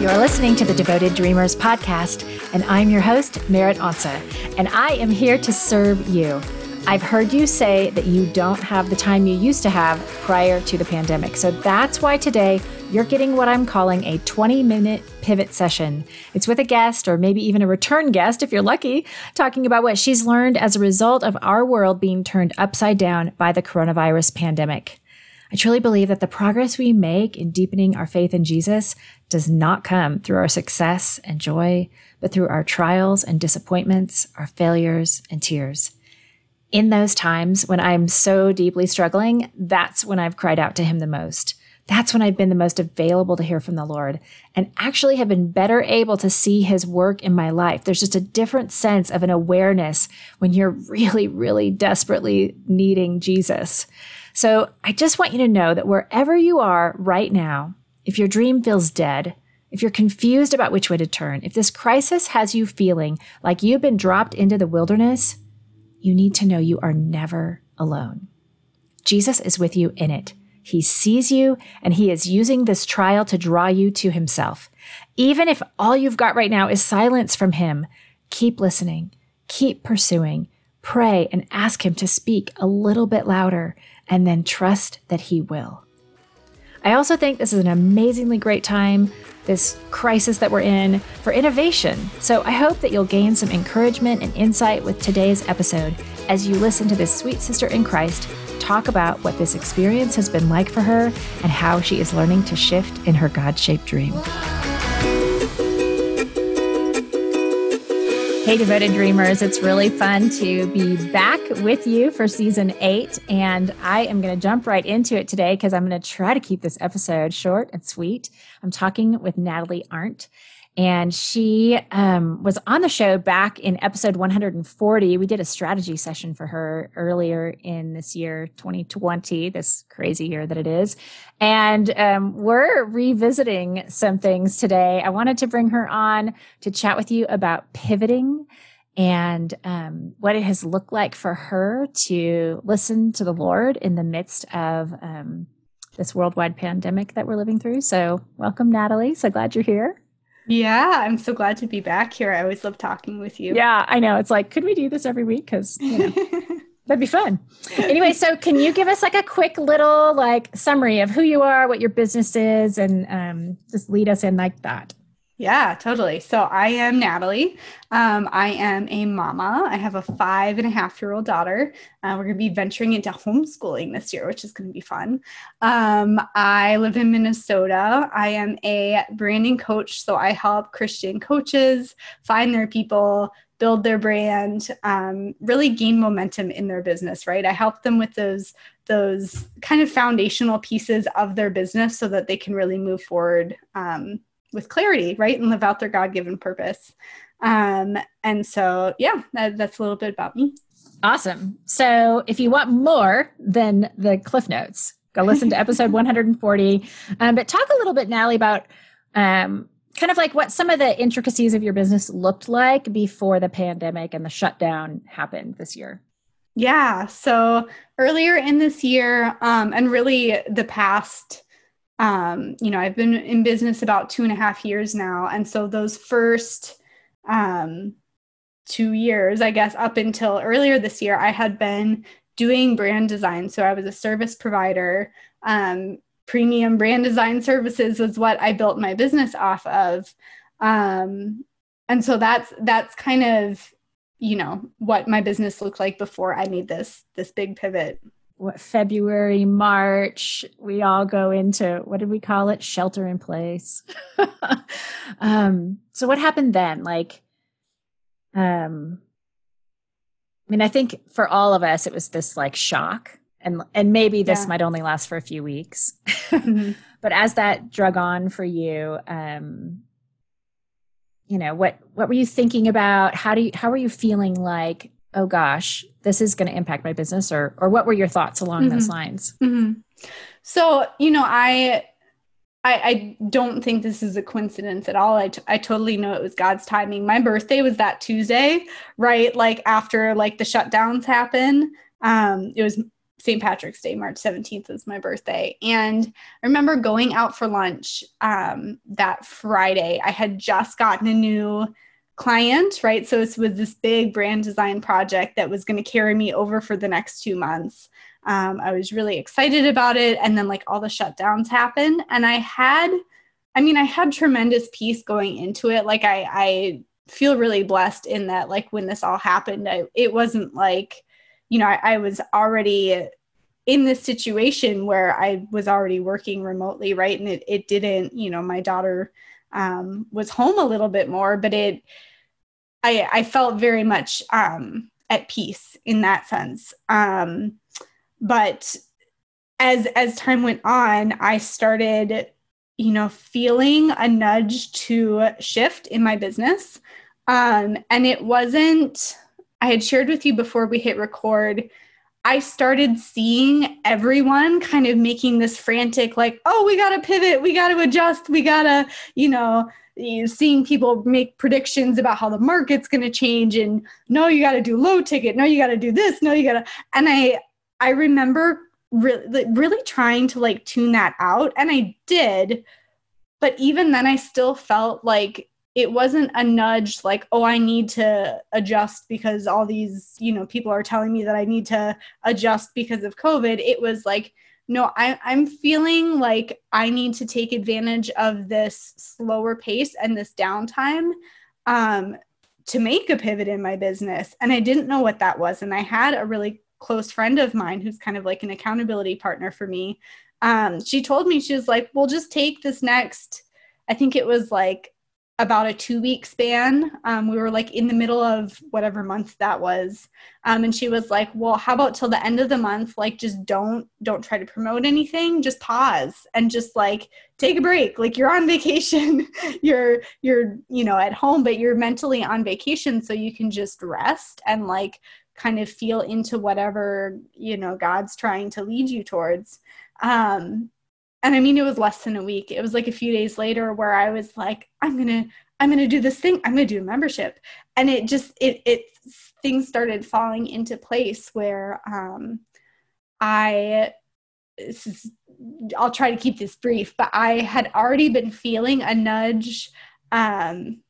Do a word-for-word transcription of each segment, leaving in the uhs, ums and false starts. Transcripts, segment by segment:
You're listening to the Devoted Dreamers podcast, and I'm your host, Merritt Onsa, and I am here to serve you. I've heard you say that you don't have the time you used to have prior to the pandemic. So that's why today you're getting what I'm calling a twenty-minute pivot session. It's with a guest, or maybe even a return guest if you're lucky, talking about what she's learned as a result of our world being turned upside down by the coronavirus pandemic. I truly believe that the progress we make in deepening our faith in Jesus does not come through our success and joy, but through our trials and disappointments, our failures and tears. In those times when I'm so deeply struggling, that's when I've cried out to him the most. That's when I've been the most available to hear from the Lord and actually have been better able to see his work in my life. There's just a different sense of an awareness when you're really, really desperately needing Jesus. So I just want you to know that wherever you are right now, if your dream feels dead, if you're confused about which way to turn, if this crisis has you feeling like you've been dropped into the wilderness, you need to know you are never alone. Jesus is with you in it. He sees you, and he is using this trial to draw you to himself. Even if all you've got right now is silence from him, keep listening, keep pursuing, pray, and ask him to speak a little bit louder, and then trust that he will. I also think this is an amazingly great time, this crisis that we're in, for innovation. So I hope that you'll gain some encouragement and insight with today's episode as you listen to this sweet sister in Christ talk about what this experience has been like for her and how she is learning to shift in her God-shaped dream. Hey, Devoted Dreamers, it's really fun to be back with you for season eight, and I am going to jump right into it today because I'm going to try to keep this episode short and sweet. I'm talking with Natalie Arndt, and she um, was on the show back in episode one hundred forty. We did a strategy session for her earlier in this year, twenty twenty, this crazy year that it is. And um, we're revisiting some things today. I wanted to bring her on to chat with you about pivoting and um, what it has looked like for her to listen to the Lord in the midst of um, this worldwide pandemic that we're living through. So welcome, Natalie. So glad you're here. Yeah, I'm so glad to be back here. I always love talking with you. Yeah, I know. It's like, could we do this every week? Because, you know, that'd be fun. Anyway, so can you give us like a quick little like summary of who you are, what your business is, and um, just lead us in like that? Yeah, totally. So I am Natalie. Um, I am a mama. I have a five and a half year old daughter. Uh, we're going to be venturing into homeschooling this year, which is going to be fun. Um, I live in Minnesota. I am a branding coach. So I help Christian coaches find their people, build their brand, um, really gain momentum in their business, right? I help them with those, those kind of foundational pieces of their business so that they can really move forward, um, with clarity, right? And live out their God-given purpose. Um, and so, yeah, that, that's a little bit about me. Awesome. So if you want more than the Cliff Notes, go listen to episode one hundred forty. Um, but talk a little bit, Natalie, about um, kind of like what some of the intricacies of your business looked like before the pandemic and the shutdown happened this year. Yeah. So earlier in this year, um, and really the past Um, you know, I've been in business about two and a half years now. And so those first um, two years, I guess, up until earlier this year, I had been doing brand design. So I was a service provider. Um, premium brand design services was what I built my business off of. Um, and so that's, that's kind of, you know, what my business looked like before I made this, this big pivot. What, February, March, we all go into, what did we call it? Shelter in place. um, so what happened then? Like, um, I mean, I think for all of us, it was this like shock, and, and maybe this yeah. might only last for a few weeks, mm-hmm. But as that drug on for you, um, you know, what, what were you thinking about? How do you, how were you feeling like, oh gosh, this is going to impact my business, or, or what were your thoughts along mm-hmm. those lines? Mm-hmm. So, you know, I, I, I don't think this is a coincidence at all. I, t- I totally know it was God's timing. My birthday was that Tuesday, right? Like after like the shutdowns happened, um, it was Saint Patrick's Day, March seventeenth was my birthday. And I remember going out for lunch um, that Friday. I had just gotten a new client, right? So it was this big brand design project that was going to carry me over for the next two months. Um, I was really excited about it. And then like all the shutdowns happened. And I had, I mean, I had tremendous peace going into it. Like I, I feel really blessed in that, like when this all happened, I, it wasn't like, you know, I, I was already in this situation where I was already working remotely, right? And it, it didn't, you know, my daughter um, was home a little bit more, but it, I, I felt very much um, at peace in that sense. Um, but as, as time went on, I started, you know, feeling a nudge to shift in my business. Um, and it wasn't, I had shared with you before we hit record, I started seeing everyone kind of making this frantic, like, oh, we got to pivot, we got to adjust, we got to, you know, seeing people make predictions about how the market's going to change. And no, you got to do low ticket. No, you got to do this. No, you got to. And I, I remember really, really trying to like tune that out. And I did. But even then I still felt like it wasn't a nudge like, oh, I need to adjust because all these, you know, people are telling me that I need to adjust because of COVID. It was like, no, I, I'm feeling like I need to take advantage of this slower pace and this downtime um, to make a pivot in my business. And I didn't know what that was. And I had a really close friend of mine who's kind of like an accountability partner for me. Um, she told me, she was like, well, just take this next, I think it was like about a two week span. Um, we were like in the middle of whatever month that was. Um, and she was like, well, how about till the end of the month? Like, just don't, don't try to promote anything. Just pause and just like take a break. Like you're on vacation, you're, you're, you know, at home, but you're mentally on vacation. So you can just rest and like kind of feel into whatever, you know, God's trying to lead you towards. Um, And I mean, it was less than a week. It was like a few days later where I was like, I'm going to, I'm going to do this thing. I'm going to do a membership. And it just, it, it, things started falling into place where um, I, this is, I'll try to keep this brief, but I had already been feeling a nudge um,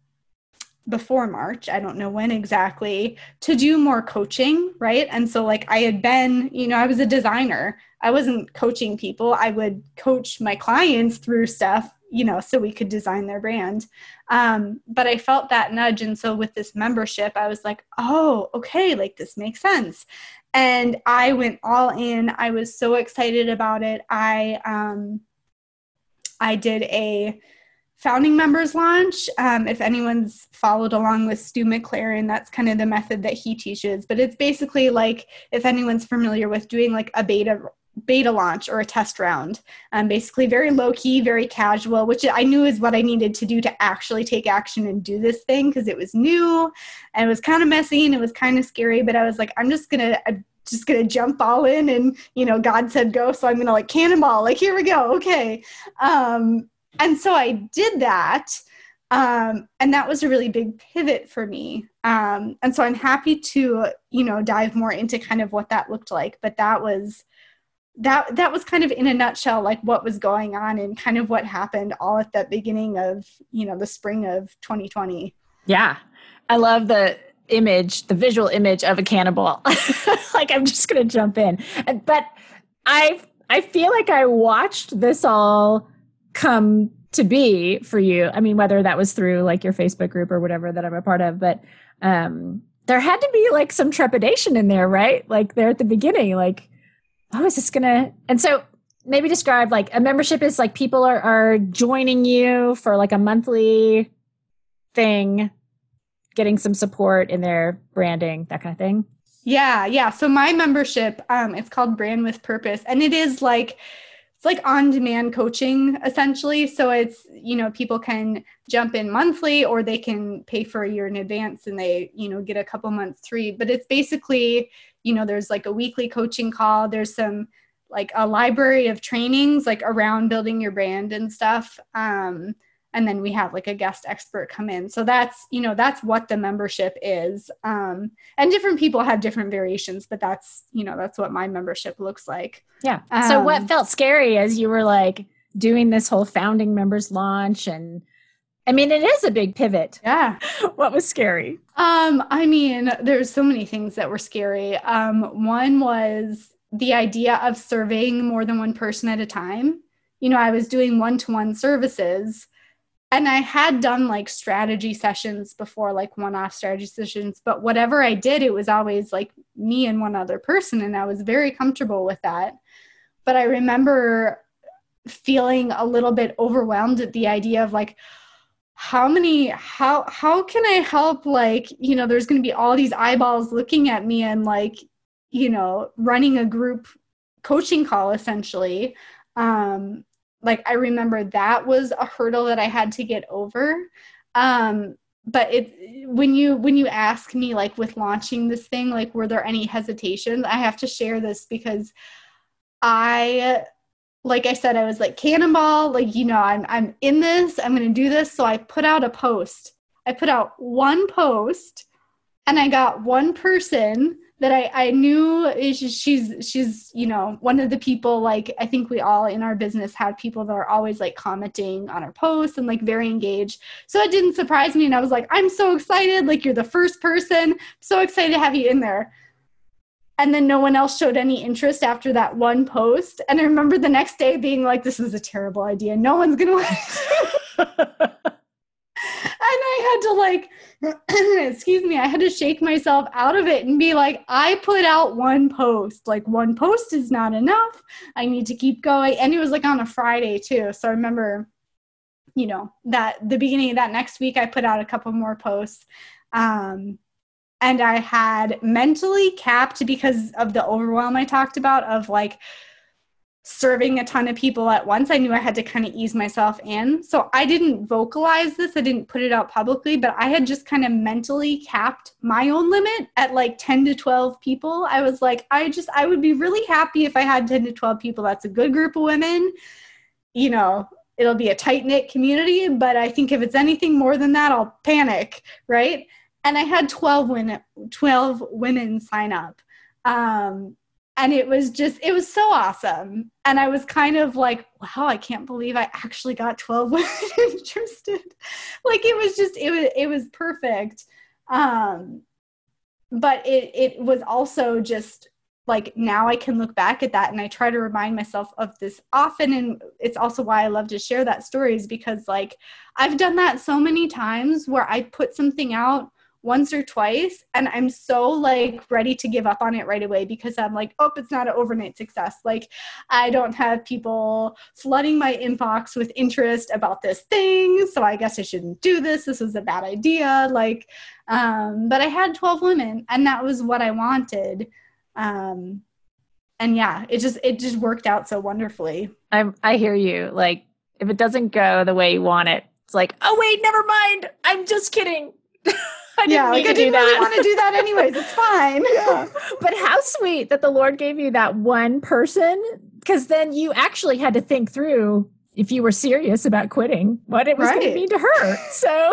before March, I don't know when exactly, to do more coaching, right? And so like I had been, you know, I was a designer. I wasn't coaching people. I would coach my clients through stuff, you know, so we could design their brand. Um, but I felt that nudge. And so with this membership, I was like, oh, okay, like this makes sense. And I went all in. I was so excited about it. I, um, I did a founding members launch. Um, if anyone's followed along with Stu McLaren, that's kind of the method that he teaches. But it's basically like, if anyone's familiar with doing like a beta beta launch or a test round, um, basically very low key, very casual, which I knew is what I needed to do to actually take action and do this thing because it was new and it was kind of messy and it was kind of scary. But I was like, I'm just gonna, I'm just gonna jump all in, and you know, God said go, so I'm gonna like cannonball, like here we go, okay. Um, And so I did that. Um, and that was a really big pivot for me. Um, and so I'm happy to, you know, dive more into kind of what that looked like. But that was, that, that was kind of in a nutshell, like what was going on and kind of what happened all at the beginning of, you know, the spring of twenty twenty. Yeah. I love the image, the visual image of a cannonball. Like, I'm just going to jump in. But I, I feel like I watched this all come to be for you. I mean, whether that was through like your Facebook group or whatever that I'm a part of, but um, there had to be like some trepidation in there, right? Like there at the beginning, like, oh, is this gonna? And so maybe describe like a membership is like people are, are joining you for like a monthly thing, getting some support in their branding, that kind of thing. Yeah. Yeah. So my membership, um, it's called Brand with Purpose, and it is like, it's like on-demand coaching essentially. So it's, you know, people can jump in monthly or they can pay for a year in advance and they, you know, get a couple months free. But it's basically, you know, there's like a weekly coaching call. There's some like a library of trainings like around building your brand and stuff. Um, and then we have like a guest expert come in. So that's, you know, that's what the membership is. Um, and different people have different variations, but that's, you know, that's what my membership looks like. Yeah. Um, so what felt scary as you were like doing this whole founding members launch? And I mean, it is a big pivot. Yeah. What was scary? Um, I mean, there's so many things that were scary. Um, one was the idea of serving more than one person at a time. You know, I was doing one-to-one services, and I had done like strategy sessions before, like one-off strategy sessions, but whatever I did, it was always like me and one other person. And I was very comfortable with that. But I remember feeling a little bit overwhelmed at the idea of like, how many, how, how can I help? Like, you know, there's going to be all these eyeballs looking at me and like, you know, running a group coaching call essentially. Um, Like, I remember that was a hurdle that I had to get over. Um, but it, when you, when you ask me, like with launching this thing, like, were there any hesitations? I have to share this because I, like I said, I was like cannonball, like, you know, I'm, I'm in this, I'm going to do this. So I put out a post. I put out one post and I got one person that I, I knew is she's, she's, you know, one of the people, like, I think we all in our business have people that are always like commenting on our posts and like very engaged. So it didn't surprise me. And I was like, I'm so excited. Like, you're the first person. So excited to have you in there. And then no one else showed any interest after that one post. And I remember the next day being like, this was a terrible idea. No one's going to like And I had to like, excuse me, I had to shake myself out of it and be like, I put out one post. Like, one post is not enough. I need to keep going. And it was like on a Friday too. So I remember, you know, that the beginning of that next week, I put out a couple more posts. Um, and I had mentally capped because of the overwhelm I talked about of like, serving a ton of people at once. I knew I had to kind of ease myself in. So I didn't vocalize this. I didn't put it out publicly, but I had just kind of mentally capped my own limit at like ten to twelve people. I was like, I just, I would be really happy if I had ten to twelve people. That's a good group of women. You know, it'll be a tight knit community, but I think if it's anything more than that, I'll panic. Right. And I had twelve women, twelve women sign up. Um, And it was just, it was so awesome. And I was kind of like, wow, I can't believe I actually got twelve women interested. Like, it was just, it was, it was perfect. Um, but it, it was also just like, now I can look back at that and I try to remind myself of this often. And it's also why I love to share that story, is because like, I've done that so many times where I put something out once or twice and I'm so like ready to give up on it right away because I'm like, oh, it's not an overnight success. Like, I don't have people flooding my inbox with interest about this thing. So I guess I shouldn't do this. This was a bad idea. Like, um, but I had twelve women and that was what I wanted. Um, and yeah, it just, it just worked out so wonderfully. I I hear you. Like, if it doesn't go the way you want it, it's like, oh wait, never mind. I'm just kidding. I didn't yeah, like I didn't really want to do that anyways. It's fine. Yeah. But how sweet that the Lord gave you that one person, because then you actually had to think through, if you were serious about quitting, what it was right. going to mean to her. So,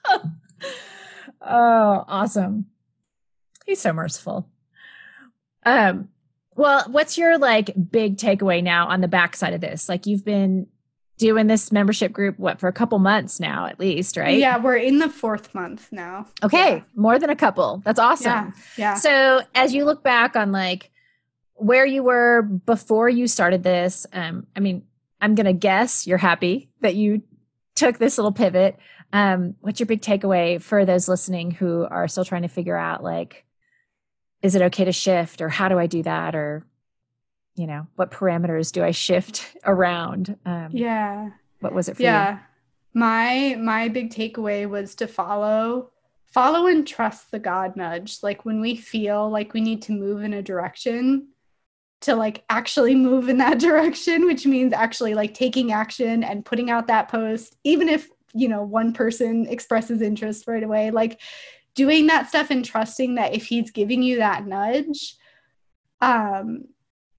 oh, awesome. He's so merciful. Um, well, what's your like big takeaway now on the backside of this? Like, you've been doing this membership group, what, for a couple months now, at least, right? Yeah, we're in the fourth month now. Okay, yeah. More than a couple. That's awesome. Yeah, yeah. So as you look back on like where you were before you started this, um, I mean, I'm going to guess you're happy that you took this little pivot. Um, what's your big takeaway for those listening who are still trying to figure out, like, is it okay to shift, or how do I do that? Or, you know, what parameters do I shift around? Um, yeah. What was it for yeah. you? My, my big takeaway was to follow, follow and trust the God nudge. Like, when we feel like we need to move in a direction, to like actually move in that direction, which means actually like taking action and putting out that post, even if, you know, one person expresses interest right away, like doing that stuff and trusting that if he's giving you that nudge, um,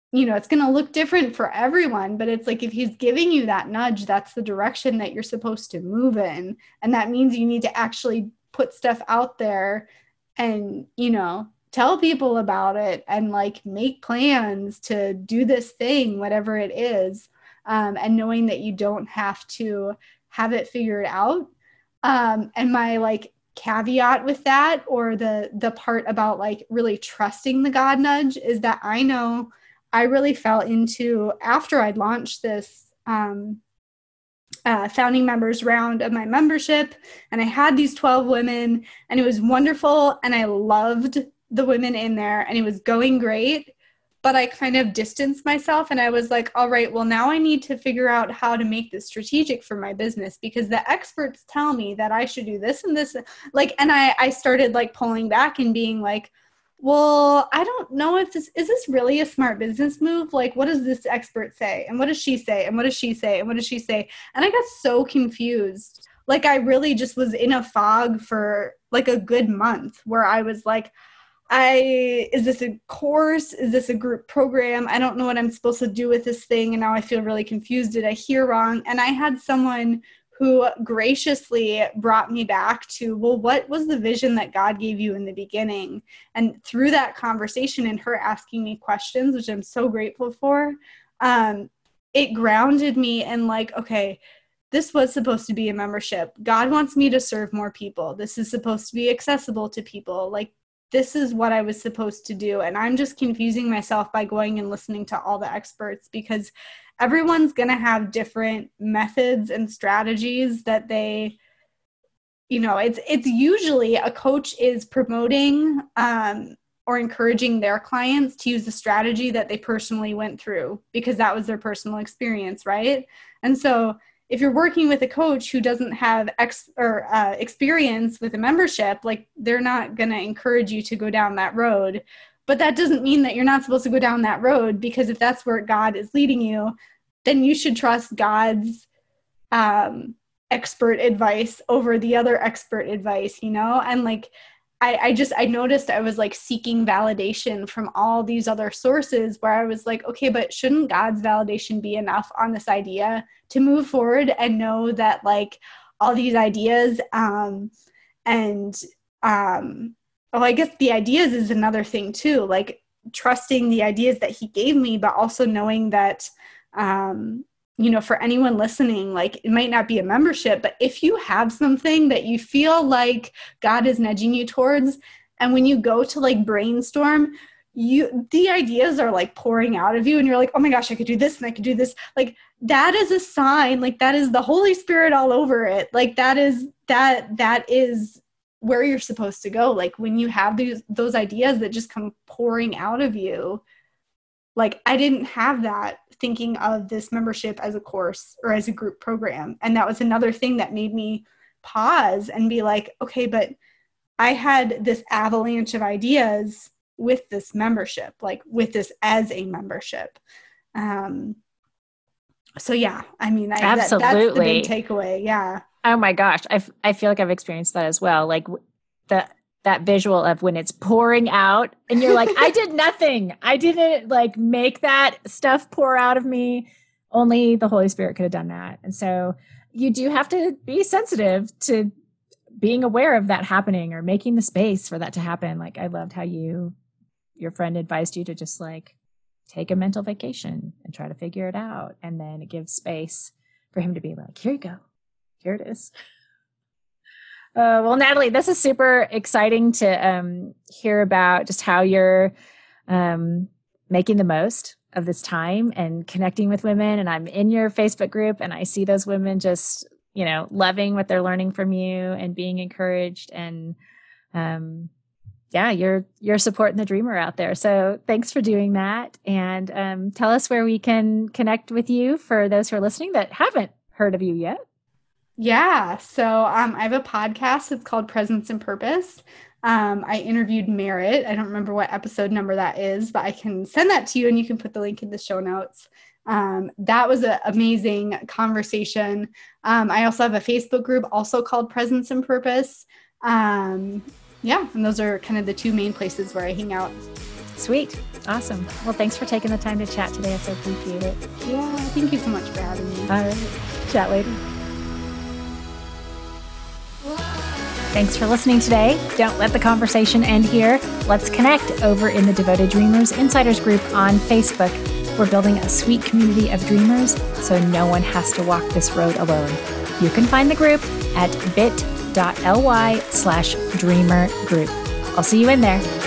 you know, it's going to look different for everyone, but it's like, if he's giving you that nudge, that's the direction that you're supposed to move in. And that means you need to actually put stuff out there and, you know, tell people about it and like make plans to do this thing, whatever it is. Um, and knowing that you don't have to have it figured out. Um, and my like caveat with that, or the, the part about like really trusting the God nudge, is that I know I really fell into, after I'd launched this um, uh, founding members round of my membership, and I had these twelve women, and it was wonderful, and I loved the women in there, and it was going great, but I kind of distanced myself, and I was like, all right, well, now I need to figure out how to make this strategic for my business, because the experts tell me that I should do this and this, like, and I, I started like pulling back and being like, well, I don't know if this, is this really a smart business move? Like, what does this expert say? And what does she say? And what does she say? And what does she say? And I got so confused. Like, I really just was in a fog for like a good month, where I was like, I, is this a course? Is this a group program? I don't know what I'm supposed to do with this thing. And now I feel really confused. Did I hear wrong? And I had someone who graciously brought me back to, well, what was the vision that God gave you in the beginning? And through that conversation and her asking me questions, which I'm so grateful for, um, it grounded me in like, okay, this was supposed to be a membership. God wants me to serve more people. This is supposed to be accessible to people. Like, this is what I was supposed to do. And I'm just confusing myself by going and listening to all the experts, because everyone's going to have different methods and strategies that they, you know, it's, it's usually a coach is promoting um, or encouraging their clients to use the strategy that they personally went through, because that was their personal experience. Right. And so if you're working with a coach who doesn't have ex or uh, experience with a membership, like, they're not going to encourage you to go down that road. But that doesn't mean that you're not supposed to go down that road, because if that's where God is leading you, then you should trust God's um, expert advice over the other expert advice, you know? And like, I, I just, I noticed I was like seeking validation from all these other sources, where I was like, okay, but shouldn't God's validation be enough on this idea to move forward and know that like all these ideas um, and, um, oh, I guess the ideas is another thing too, like trusting the ideas that he gave me, but also knowing that, um, you know, for anyone listening, like, it might not be a membership, but if you have something that you feel like God is nudging you towards, and when you go to like brainstorm, you, the ideas are like pouring out of you, and you're like, oh my gosh, I could do this and I could do this. Like, that is a sign, like, that is the Holy Spirit all over it. Like, that is, that, that is where you're supposed to go. Like, when you have these, those ideas that just come pouring out of you, like, I didn't have that thinking of this membership as a course or as a group program. And that was another thing that made me pause and be like, okay, but I had this avalanche of ideas with this membership, like with this as a membership. Um, so yeah, I mean, I, Absolutely. That, that's the big takeaway. Yeah. Oh my gosh. I I feel like I've experienced that as well. Like the, that visual of when it's pouring out and you're like, I did nothing. I didn't like make that stuff pour out of me. Only the Holy Spirit could have done that. And so you do have to be sensitive to being aware of that happening or making the space for that to happen. Like, I loved how you, your friend advised you to just like take a mental vacation and try to figure it out. And then it gives space for him to be like, here you go. Here it is. Uh, well, Natalie, this is super exciting to um, hear about just how you're um, making the most of this time and connecting with women. And I'm in your Facebook group and I see those women just, you know, loving what they're learning from you and being encouraged. And um, yeah, you're, you're supporting the dreamer out there. So thanks for doing that. And um, tell us where we can connect with you for those who are listening that haven't heard of you yet. Yeah. So um, I have a podcast. It's called Presence and Purpose. Um, I interviewed Merritt. I don't remember what episode number that is, but I can send that to you and you can put the link in the show notes. Um, that was an amazing conversation. Um, I also have a Facebook group also called Presence and Purpose. Um, yeah, and those are kind of the two main places where I hang out. Sweet. Awesome. Well, thanks for taking the time to chat today. I so appreciate it. Yeah, thank you so much for having me. All right. Chat later. Thanks for listening today. Don't let the conversation end here. Let's connect over in the Devoted Dreamers Insiders group on Facebook. We're building a sweet community of dreamers, so no one has to walk this road alone. You can find the group at bit.ly slash dreamer group. I'll see you in there.